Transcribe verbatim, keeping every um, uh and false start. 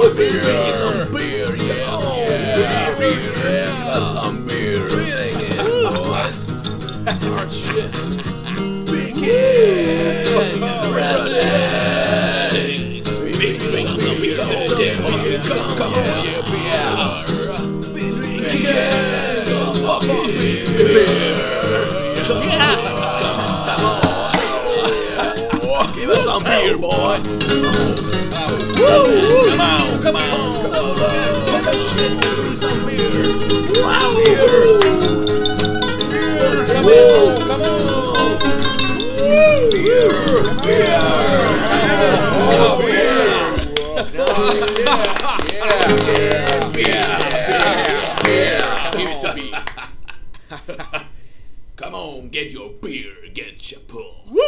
some beer. Bring me some beer. Yeah, yeah, beer. Yeah, some beer. Bring it, boys. Hard shit. Begin. Pressing. Big drink some beer. Come, come on, yeah, beer. Big drink again. Some fucking beer. Give us some beer, boy. Woo! Come on, come on. So good. Shit, dude. Some beer. Wow. Beer. Beer. Come on, come on. Beer. Beer. Oh, beer. Yeah, yeah, yeah. Give it to me. Come on, get your beer, get your pull. Woo!